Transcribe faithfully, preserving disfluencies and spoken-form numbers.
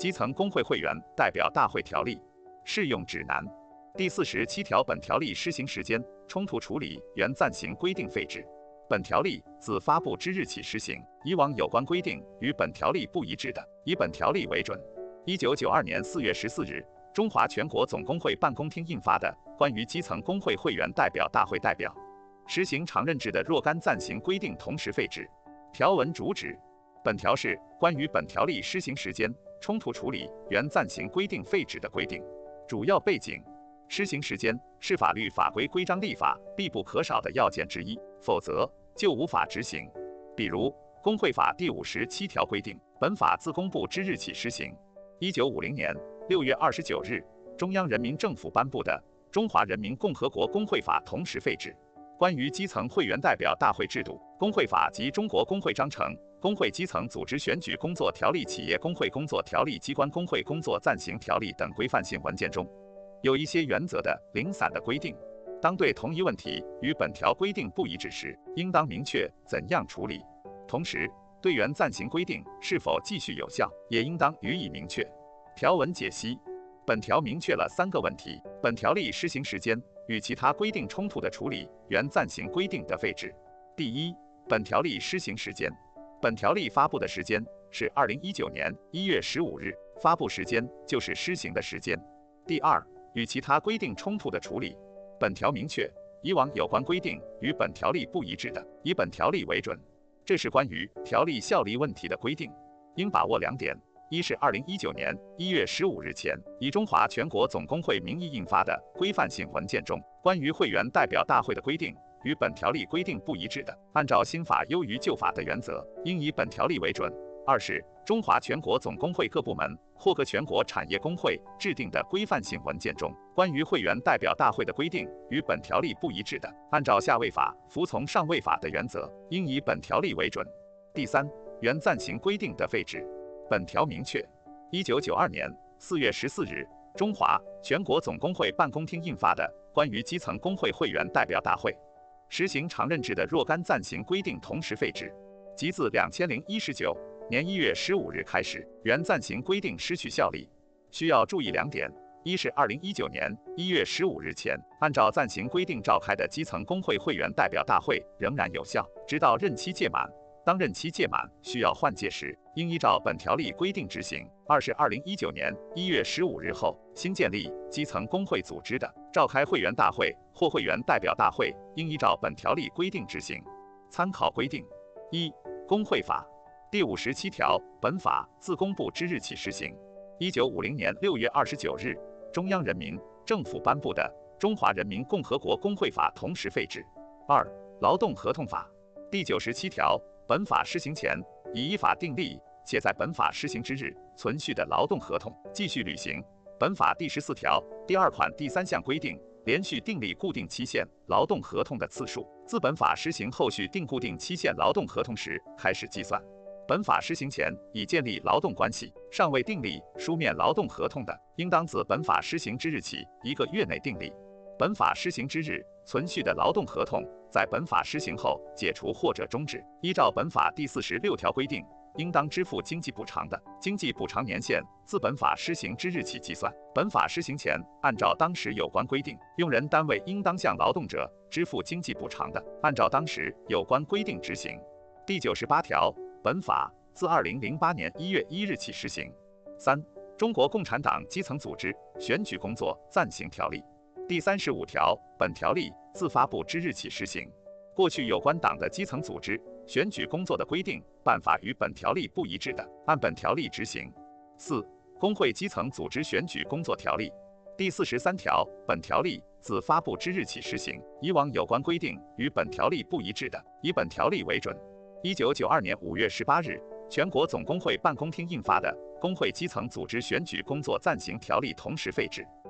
基层工会会员代表大会条例》适用指南第四十七条，本条例施行时间、冲突处理原暂行规定废止。本条例自发布之日起施行，以往有关规定与本条例不一致的，以本条例为准。一九九二年四月十四日，中华全国总工会办公厅印发的《关于基层工会会员代表大会代表实行常任制的若干暂行规定》同时废止。条文主旨：本条是关于本条例施行时间、冲突处理原暂行规定废止的规定。主要背景：施行时间是法律法规规章立法必不可少的要件之一，否则就无法执行。比如《工会法》第五十七条规定，本法自公布之日起施行。一九五零年六月二十九日，中央人民政府颁布的《中华人民共和国工会法》同时废止。关于基层会员代表大会制度，《工会法》及《中国工会章程》、《工会基层组织选举工作条例》、《企业工会工作条例》、《机关工会工作暂行条例》等规范性文件中，有一些原则的零散的规定。当对同一问题与本条规定不一致时，应当明确怎样处理。同时，对原暂行规定是否继续有效，也应当予以明确。条文解析：本条明确了三个问题：本条例施行时间与其他规定冲突的处理原暂行规定的废止。第一，本条例施行时间。本条例发布的时间是二零一九年一月十五日，发布时间就是施行的时间。第二，与其他规定冲突的处理。本条明确，以往有关规定与本条例不一致的，以本条例为准。这是关于条例效力问题的规定，应把握两点：一是二零一九年一月十五日前以中华全国总工会名义印发的规范性文件中关于会员代表大会的规定与本条例规定不一致的，按照新法优于旧法的原则，应以本条例为准。二是中华全国总工会各部门或各全国产业工会制定的规范性文件中关于会员代表大会的规定与本条例不一致的，按照下位法服从上位法的原则，应以本条例为准。第三，原暂行规定的废止。本条明确，一九九二年四月十四日，中华全国总工会办公厅印发的《关于基层工会会员代表大会实行常任制的若干暂行规定》同时废止，即自两千零一十九年一月十五日开始，原暂行规定失去效力。需要注意两点：一是二零一九年一月十五日前按照暂行规定召开的基层工会会员代表大会仍然有效，直到任期届满。当任期届满需要换届时，应依照本条例规定执行。二是二零一九年一月十五日后新建立基层工会组织的，召开会员大会或会员代表大会，应依照本条例规定执行。参考规定：一、工会法第五十七条，本法自公布之日起施行。一九五零年六月二十九日，中央人民政府颁布的《中华人民共和国工会法》同时废止。二、劳动合同法第九十七条，本法施行前已依法订立且在本法施行之日存续的劳动合同继续履行。本法第十四条第二款第三项规定，连续订立固定期限劳动合同的次数，自本法施行后续订固定期限劳动合同时开始计算。本法施行前已建立劳动关系，尚未订立书面劳动合同的，应当自本法施行之日起一个月内订立。本法施行之日存续的劳动合同，在本法施行后解除或者终止，依照本法第四十六条规定，应当支付经济补偿的，经济补偿年限自本法施行之日起计算。本法施行前，按照当时有关规定，用人单位应当向劳动者支付经济补偿的，按照当时有关规定执行。第九十八条，本法自二零零八年一月一日起施行。三、中国共产党基层组织选举工作暂行条例第三十五条，本条例自发布之日起施行。过去有关党的基层组织选举工作的规定、办法与本条例不一致的，按本条例执行。四、工会基层组织选举工作条例第四十三条，本条例自发布之日起施行。以往有关规定与本条例不一致的，以本条例为准。一九九二年五月十八日，全国总工会办公厅印发的《工会基层组织选举工作暂行条例》同时废止。